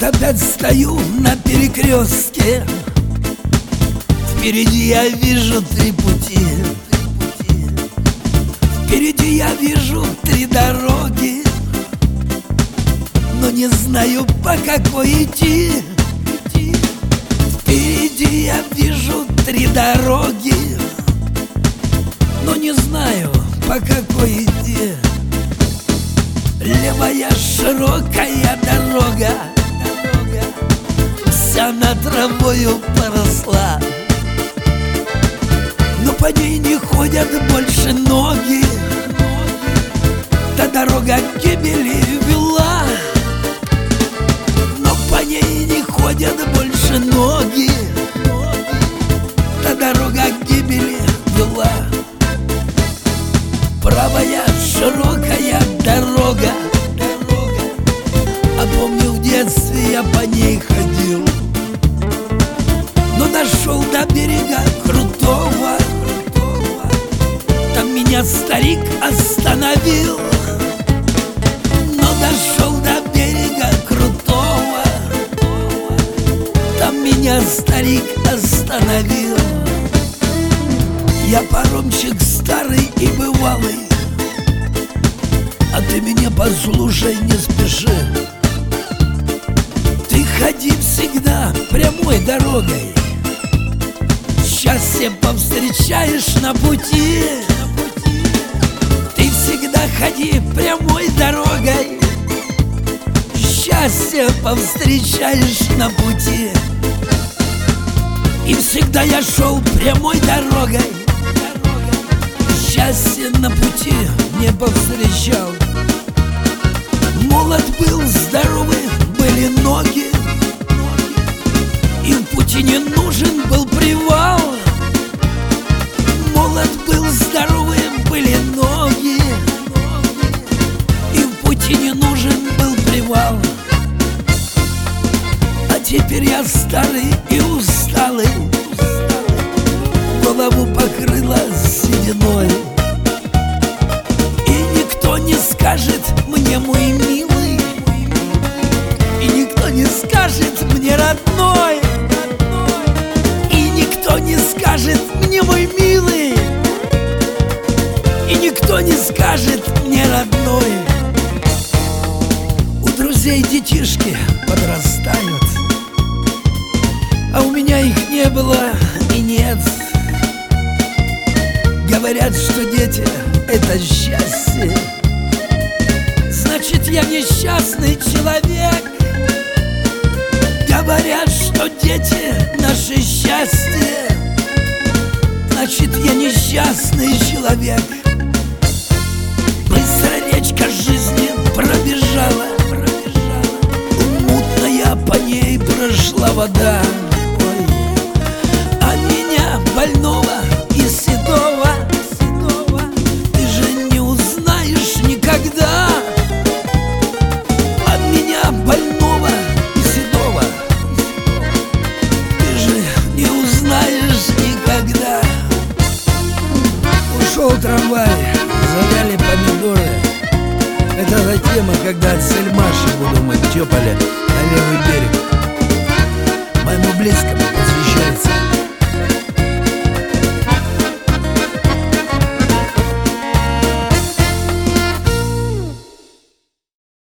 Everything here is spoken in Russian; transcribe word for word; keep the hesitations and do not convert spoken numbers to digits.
опять стою на перекрестке. Впереди я вижу три пути. Впереди я вижу три дороги, но не знаю, по какой идти. Впереди я вижу три дороги, но не знаю, по какой идти. Левая широкая дорога, вся на травою поросла, но по ней не ходят больше ноги. Та дорога к гибели вела, но по ней не ходят больше ноги. Та дорога к гибели вела. Правая широкая дорога, а помню, в детстве я по ней ходил, но дошел до берега крутого. Там меня старик остановил, но дошел до берега крутого. Там меня старик остановил. Я паромщик старый и бывалый, а ты меня послушай, не спеши. Ты ходи всегда прямой дорогой, счастье повстречаешь на пути. Ты всегда ходи прямой дорогой, счастье повстречаешь на пути. И всегда я шел прямой дорогой, счастье на пути не повстречал. Молод был, здоровый были ноги, и в пути не нужен был привал. Молод был, здоровый были ноги, и в пути не нужен был привал. А теперь я старый и усталый, голову покрыла сединой, и никто не скажет мне, мой милый, и никто не скажет мне, родной, и никто не скажет мне, мой милый, и никто не скажет мне, родной. У друзей детишки подрастают, а у меня их не было и нет. Говорят, что дети — это счастье, значит, я несчастный человек. Говорят, что дети — наше счастье, значит, я несчастный человек. Быстро речка жизни пробежала, мутная по ней прошла вода. Ой. А меня, больного и седого, ты же не узнаешь никогда. От меня, больного и седого, ты же не узнаешь никогда. Ушел трамвай, завяли помидоры. Это за тема, когда от Сельмаши буду мыть тёполя на левый берег.